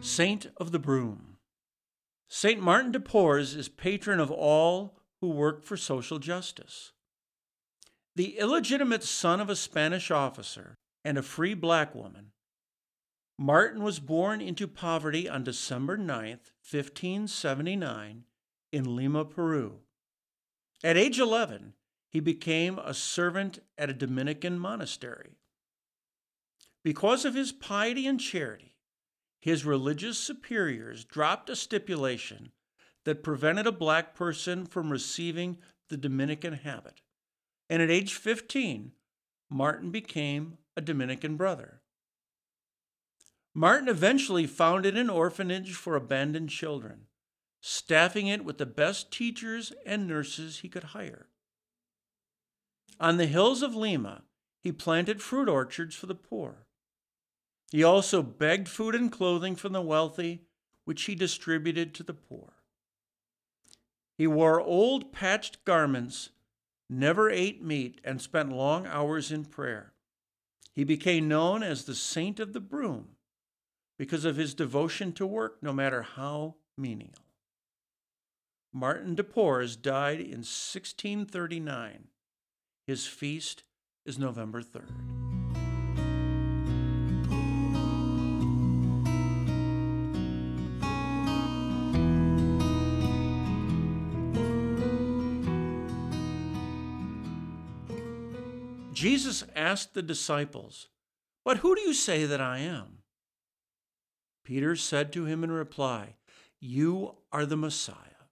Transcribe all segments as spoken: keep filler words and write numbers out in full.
Saint of the Broom. Saint Martin de Porres is patron of all who work for social justice. The illegitimate son of a Spanish officer and a free black woman, Martin was born into poverty on December ninth, fifteen seventy-nine, in Lima, Peru. At age eleven, he became a servant at a Dominican monastery. Because of his piety and charity, his religious superiors dropped a stipulation that prevented a black person from receiving the Dominican habit, and at age fifteen, Martin became a Dominican brother. Martin eventually founded an orphanage for abandoned children, staffing it with the best teachers and nurses he could hire. On the hills of Lima, he planted fruit orchards for the poor. He also begged food and clothing from the wealthy, which he distributed to the poor. He wore old patched garments, never ate meat, and spent long hours in prayer. He became known as the Saint of the Broom because of his devotion to work, no matter how menial. Martin de Porres died in sixteen thirty-nine. His feast is November third. Jesus asked the disciples, "But who do you say that I am?" Peter said to him in reply, "You are the Messiah."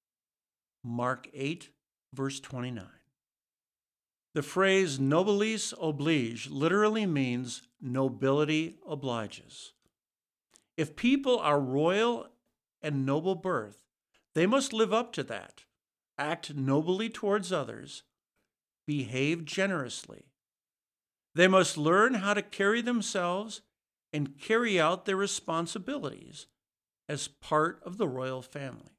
Mark eight, verse twenty-nine. The phrase nobilis oblige literally means nobility obliges. If people are royal and noble birth, they must live up to that, act nobly towards others, behave generously. They must learn how to carry themselves and carry out their responsibilities as part of the royal family.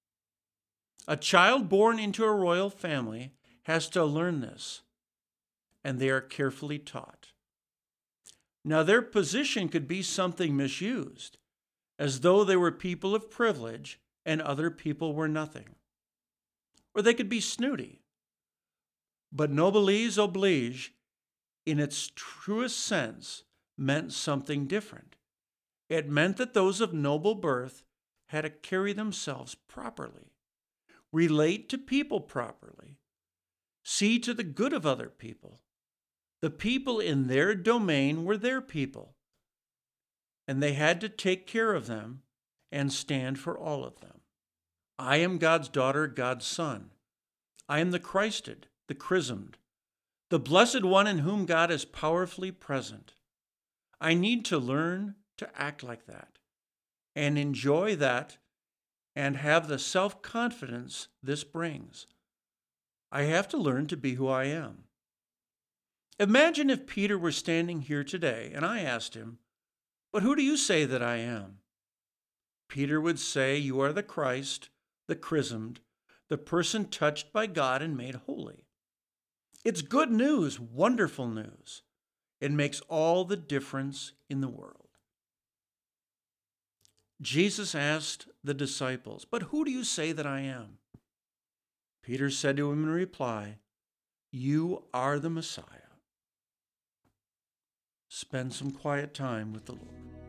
A child born into a royal family has to learn this, and they are carefully taught. Now, their position could be something misused, as though they were people of privilege and other people were nothing. Or they could be snooty. But nobilis oblige, in its truest sense, meant something different. It meant that those of noble birth had to carry themselves properly, relate to people properly, see to the good of other people. The people in their domain were their people, and they had to take care of them and stand for all of them. I am God's daughter, God's son. I am the Christed, the chrismed, the blessed one in whom God is powerfully present. I need to learn to act like that and enjoy that and have the self-confidence this brings. I have to learn to be who I am. Imagine if Peter were standing here today and I asked him, "But who do you say that I am?" Peter would say, "You are the Christ, the chrismed, the person touched by God and made holy." It's good news, wonderful news. It makes all the difference in the world. Jesus asked the disciples, "But who do you say that I am?" Peter said to him in reply, "You are the Messiah." Spend some quiet time with the Lord.